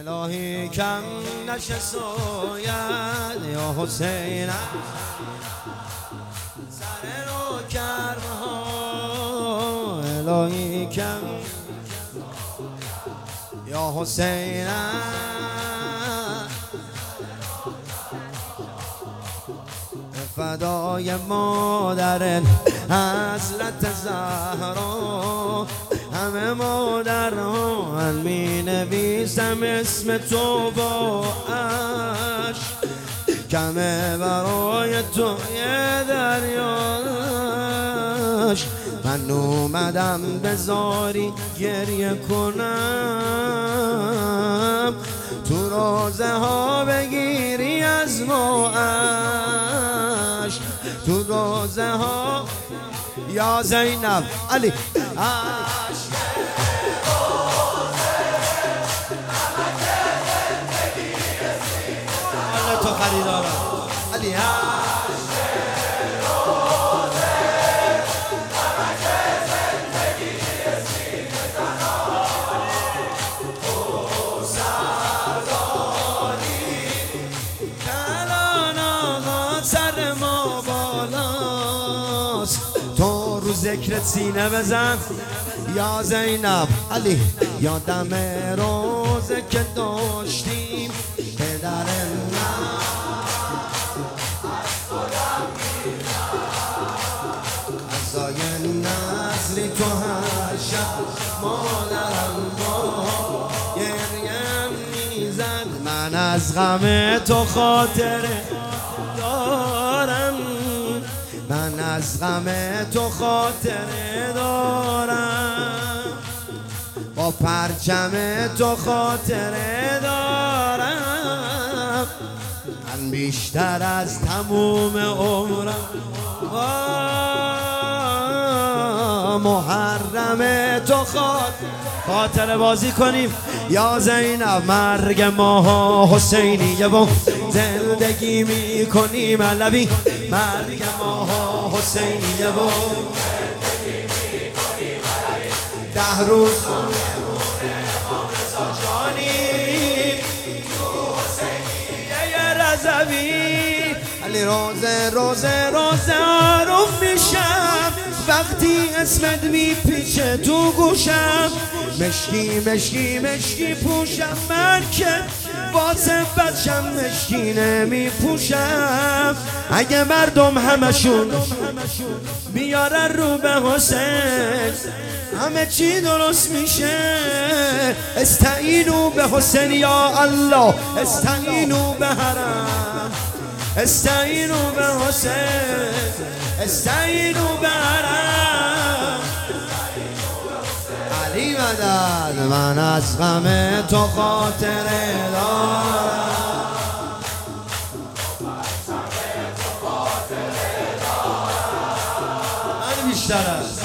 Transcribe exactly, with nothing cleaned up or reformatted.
الهی کم نشه سوید یا حسین سر رو کرمه ها الهی کم یا حسین فدای مادر حضرت زهرا همه مادران می نویسم اسم تو با عشق کمه برای تو یه دریاش من اومدم به زاری گریه کنم تو روزه ها بگیری از ما عشق تو روزه ها یا زینب علی عشق تو خریدارم علی سر ما بالاست تو رو ذکرت سینه بزن یا زینب علی یادم روزه که داشتیم پدر ازای نصری تو هر شب مادرم با گریم میزن من از غم تو خاطره دارم من از غم تو خاطره دارم با پرچم تو خاطره دارم من بیشتر از تموم عمرم محرم تو خاطره خاطره بازی کنیم یا زینب مرگ ما حسینیه و زندگی میکنیم علوی مرگ ما حسینیه و ده روز رضوی علی روزه روزه روزه آروم میشم وقتی اسمت میپیچه تو گوشم مشکی مشکی مشکی پوشم من که واسه بچم مشکی نمیپوشم اگه مردم همشون بیارن رو به حسین همه چی درست میشه استعینو به حسین یا الله استعینو به حرم استعینو به حسین استعینو به حرم علی مدد من از غم تو خاطره دارم من بیشتر است